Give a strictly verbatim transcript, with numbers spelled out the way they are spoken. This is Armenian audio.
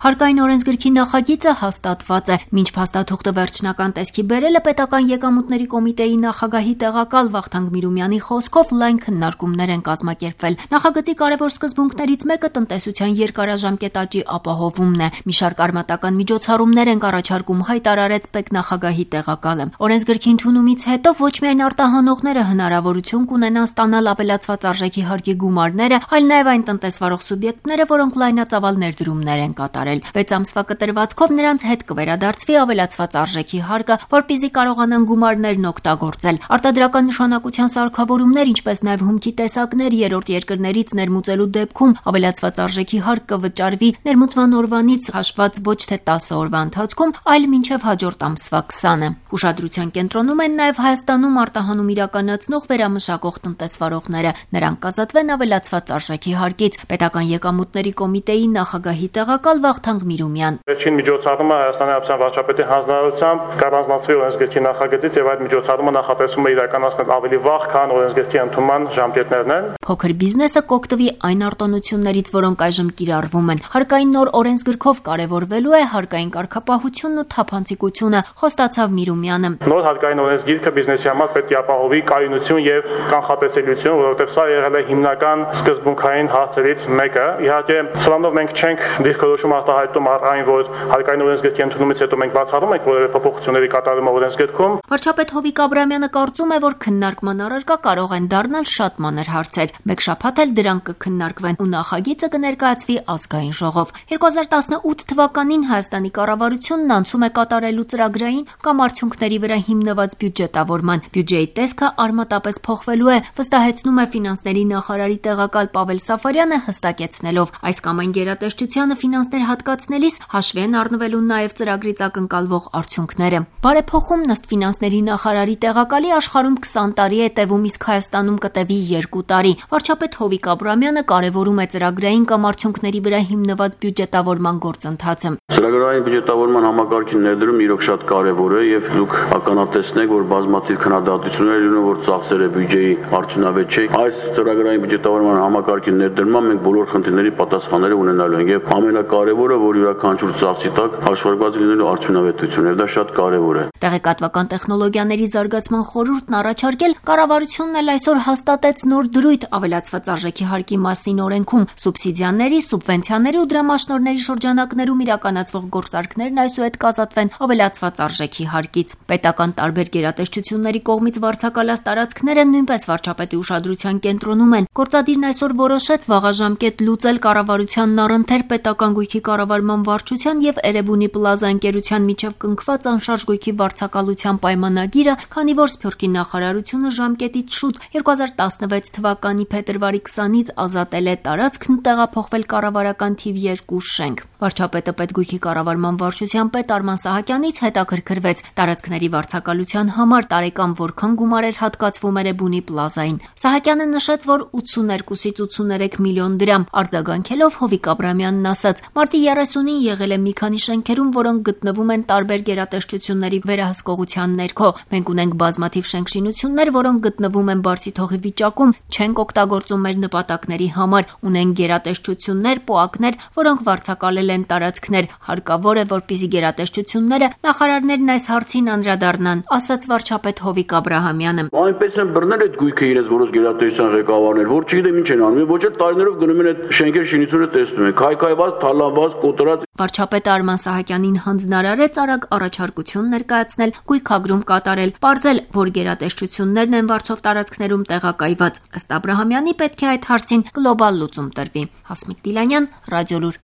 Հարկային օրենսգրքի նախագիծը հաստատված է։ Մինչ փաստաթուղթը վերջնական տեսքի բերելը պետական եկամուտների կոմիտեի նախագահի տեղակալ Վախթանգ Միրումյանի խոսքով լայն քննարկումներ են կազմակերպվել։ Նախագծի կարևոր սկզբունքներից մեկը տնտեսության երկարաժամկետ աճի ապահովումն է։ Մի շարք արմատական միջոցառումներ են առաջարկում, հայտարարեց պետնախագահի տեղակալը։ Օրենսգրքի ընդունումից հետո ոչ միայն արտահանողները հնարավորություն կունենան ստանալ ավելացված արժեքի հարկի գումարները, այլ նաև այն տնտեսվարող սուբյեկտները, որոնք լայնածավալ ներդրումներ են կատարել։ Վեց ամսվա կտրվածքով նրանց հետ կվերադարձվի ավելացված արժեքի հարկը, որպեսզի կարողանան գումարներն օգտագործել։ Արտադրական նշանակության սարքավորումներ, ինչպես նաև հումքի տեսակներ երրորդ երկրներից ներմուծելու դեպքում ավելացված արժեքի հարկ կվճարվի ներմուծման օրվանից հաշված ոչ թե տասը օրվա ընթացքում, այլ մինչև հաջորդ ամսվա քսանը։ Ուշադրության կենտրոնում են նաև Հայաստանում արտահանում իրականացնող վերամշակող տնտեսվարողները։ Նրանք կազատվեն ավելացված արժեքի հարկից։ Պետական եկամուտների կոմիտեի նախագահի տեղակալ Վախթանգ Միրումյան. Վերջին միջոցառումը Հայաստանի Հանրապետության վարչապետի հանձնարարությամբ կառանձնացվի օրենսգրքի նախագծից եւ այդ միջոցառումը նախատեսվում է իրականացնել ավելի վաղ, քան օրենսգրքի ընդունման ժամկետներն են։ Փոքր բիզնեսը կօգտվի այն արտոնություններից, որոնք այժմ կիրառվում են։ Հարկային նոր օրենսգրքով կարևորվելու է հարկային կարգապահությունն ու թափանցիկությունը, խոստացավ Միրումյանը։ Նոր հարկային օրենսգիրքը բիզնեսի համար պետք է ապահովի կայունություն եւ կանխատեսելիություն, որովհետեւ սա եղել է հիմնական սկզբունքային հարցերից մեկը։ Իհարկե, սրանով մենք չենք դիրքորոշում արտահայտում առ այն, որ հարկային օրենսգրքի ընդունումից հետո մենք բացառում ենք որևէ փոփոխությունների կատարումը օրենսգրքում։ Վարչապետ Հովիկ Աբրահամյանը կարծում է, որ քննարկման առարկա կարող են դառնալ շատ մանր հարցեր։ Մեկ շաբաթ էլ դրանք կքննարկվեն ու նախագիծը կներկայացվի ազգային ժողով։ երկու հազար տասնութ թվականին Հայաստանի կառավարությունն անցում է կատարելու ծրագրային կամ արդյունքների վրա հիմնված բյուջետավորման։ Բյուջեի տեսքը արմատապես փոխվելու է, վստահեցնում է ֆինանսների նախարարի տեղակալ Պավել Սաֆարյանը, հստակեցնելով այս կամ այն գերատեսչությանը ֆինանսներ հատկացնելիս հաշվի են առնվելու նաև ծրագրից ակնկալվող արդյունքները։ Բարեփոխումն ըստ ֆինանսների նախարարի տեղակալի աշխարհում քսան տարի է տևում, իսկ Հայաստանում կտևի երկու տարի։ Վարչապետ Հովիկ Աբրահամյանը կարևորում է ծրագրային կամ արդյունքների վրա հիմնված բյուջետավորման գործընթացը։ Ծրագրային բյուջետավորման համակարգի ներդրումը իրոք շատ կարևոր է եւ դուք ականատեսնեք, որ բազմաթիվ քննադատություններ լինում, որ ծախսերը բյուջեի արդյունավետ չէ։ Այս ծրագրային բյուջետավորման համակարգի ներդրման մենք բոլոր խնդիրների պատասխանները ունենալու ենք եւ ամենակարևորը, որ յուրաքանչյուր ծախսի տակ հաշվարկված լինելու արդյունավետություն եւ դա շատ կարևոր է։ Տեղեկատվական տեխնոլոգիաների զարգացման խորհուրդն առաջարկել կառավարությունն էլ այսօր հաստատեց նոր դրույթ ավելացված արժեքի հարկի մասին օրենքում։ Սուբսիդիաների, սուբվենցիաների ու դրամաշնորհների շրջանակներում իրականացվող գործարքներն այսուհետ կազատվեն ավելացված արժեքի հարկից։ Պետական տարբեր գերատեսչությունների կողմից վարձակալած տարածքները նույնպես վարչապետի ուշադրության կենտրոնում են։ Գործադիրն այսօր որոշեց վաղաժամկետ լուծել կառավարությանն առընթեր պետական գույքի կառավարման վարչության եւ Էրեբունի Պլազա ընկերության միջև կնքված անշարժ գույքի վարձակալության պայմանագիրը, քանի որ Սփյուռքի նախարարությունը ժամկետից շուտ երկու հազար տասնվեց թվականի փետրվարի քսանից ազատել է տարածքն ու տեղափոխվել կառավարական թիվ երկու շենք։ Վարչապետը պետգույքի կառավարման վարչության պետ Արման Սահակյանից հետաքրքրվեց տարածքների վարձակալության համար տարեկան որքան գումար էր հատկացվում Էրեբունի Պլազային։ Սահակյանը նշեց, որ ութսուներկուսից ութսուներեք միլիոն դրամ, արձագանքելով Հովիկ Աբրահամյանն ասաց. Մարտի երեսունին եղել է մի քանի շենքերում, որոնք գտնվում են տարբեր գերատեսչությունների վերահսկողության ներքո։ Մենք ունենք բազմաթիվ շենքշինություններ, որոնք գտնվում են բարձի թողի վիճակում, չենք օգտագործում մեր նպատակների համար, ունենք գերատեսչություններ, պոակներ, որոնք վարձակալել են տարածքներ։ Հարկավոր է, որպեսզի գերատեսչությունները նախարարներն այս հարցին անդրադառնան, ասաց վարչապետ Հովիկ Աբրահամյանը։ Այնպես են բռնել այդ գույքը իրենց որոշ գերատեսչության ղեկավարներ, որ չգիտեմ ինչ են անում, ոչ էլ տարիներով գնում են այդ շենքեր շինությունը տեսնում են, քայքայված, թալանված, կոտրած։ Վարչապետը Արման Սահակյանին հանձնարարեց արագ առաջարկություն ներկայացնել, գույքագրում կատարել, պարզել, որ գերատեսչություններն են վարձով տարածքներում տեղակայված։ Ըստ Աբրահամյանի պետք է այդ հարցին գլոբալ լուծում տրվի։ Հասմիկ Դիլանյան, Ռադիոլուր։